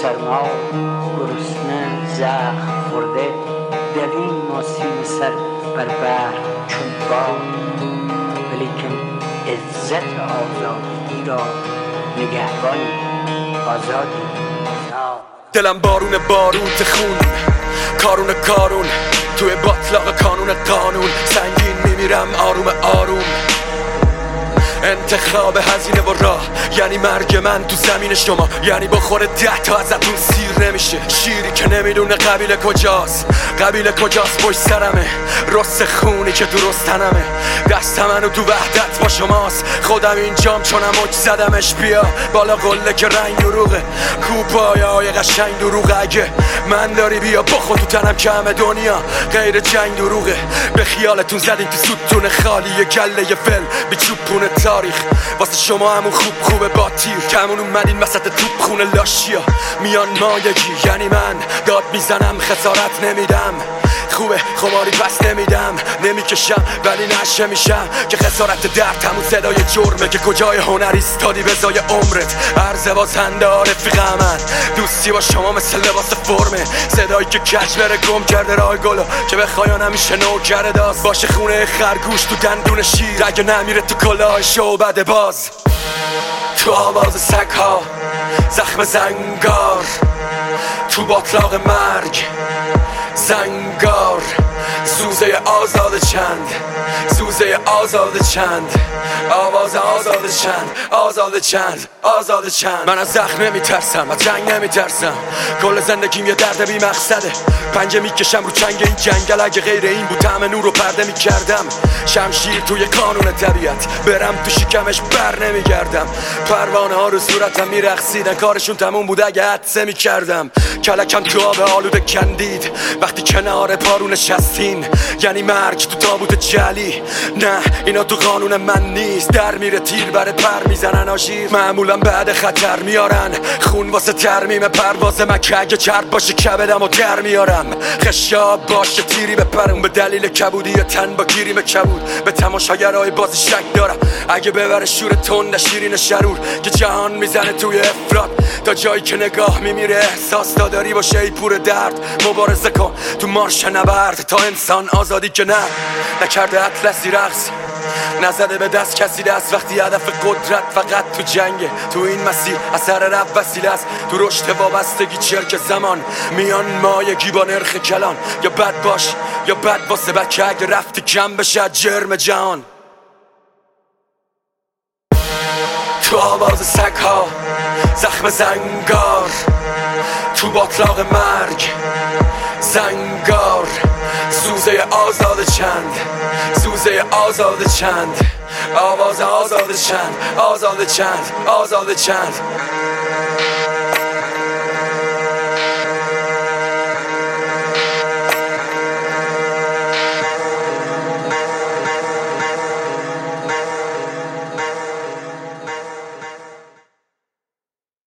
سرما گرسنه زخم خورده دویم ماسیم سر بر بحر چون باد، ولیکن عزت آزادی را نگهبان آزادی. دلم بارون باروت خون، کارون توی باطلاق قانون سنگین میمیرم آروم آروم. انتخاب هزینه و راه یعنی مرگ من تو زمین شما، یعنی بخوره 10 تا ازتون سیر نمیشه. شیری که نمیدونه قبیله کجاست پشت سرمه، رست خونی که تو رستنمه. دست منو تو وحدت با شماست، خودم اینجام چونم اوج زدمش. بیا بالا قله که رنگ دروغه، کوپایای قشنگ دروغه. اگه من داری بیا بخور تو تنم که همه دنیا غیر جنگ دروغه. به خیالتون زدین تو ستون خالی یه گله یه فل بی چوبونه تاریخ. واسه شما همون خوبه با تیر کمون اومدین وسط توپ خونه لاشیا. میان مایگی یعنی من داد میزنم خسارت نمیدم. خوبه خماری پس نمیدم، نمیکشم ولی نشه میشم که خسارت درد همون صدای جرمه. که کجای هنر ایستادی به زای عمرت، عرض بازنده رفیق من. دوستی با شما مثل لباس فرمه، صدایی که کج بره گم کرده راه گلو که بخواین همیشه نوکر داست. باشه خونه خرگوش تو دندون شیر، اگه نمیره تو کلاه شعبده باز. تو آواز سگ‌ها زخم زنگار، تو باطلاق مرگ زنگار. سوزه آزاد چند، سوزه آزاد چند، آواز آزاد چند. من از زخم نمیترسم، از جنگ نمیترسم. کل زندگیم یه درد بی مقصده، پنجه میکشم رو چنگ این جنگل. اگه غیر این بود طعم نور رو پرده میکردم. شمشیر توی قانون طبیعت، برم تو شکمش بر نمیگردم. پروانه ها رو صورتم میرقصیدن، کارشون تموم بود اگه حدسه میکردم. کلکم تو آب آلوده کندید وقتی کنار پارو نشستین، یعنی مرگ تو تابوت جلی. نه اینا تو قانون من نیست، در میره تیر بره پر میزنن آشیر. معمولا بعد خطر میارن خون واسه ترمیم پرواز من، که اگه چرب باشه کبدم و در میارم. خشاب باشه تیری بپرم، به دلیل کبودی یا تن با گیریم کبود. به تماشاگرای بازی شک دارم، اگه ببره شور تند شیرین شرور که جهان میزنه توی افراد. تا جایی که نگاه میمیره احساس داری باشه ای پور درد. مبارزه کن تو مارش نبرد تا انسان آزادی که نه نکرده اطلسی رقص، نزده به دست کسی دست. وقتی هدف قدرت فقط تو جنگه، تو این مسیر اثر رب وسیله است. تو رشد وابستگی چرک زمان میان مایگی با نرخ کلان. یا بد باش یا بد واسه بچه اگه رفتی کم بشه جرم جهان. تو آواز سگ‌ها زخم زنگار، تو باطلاق مرگ زنگار. سوزه آزاد چند، سوزه آزاد چند، آواز آزاد چند، آزاد چند.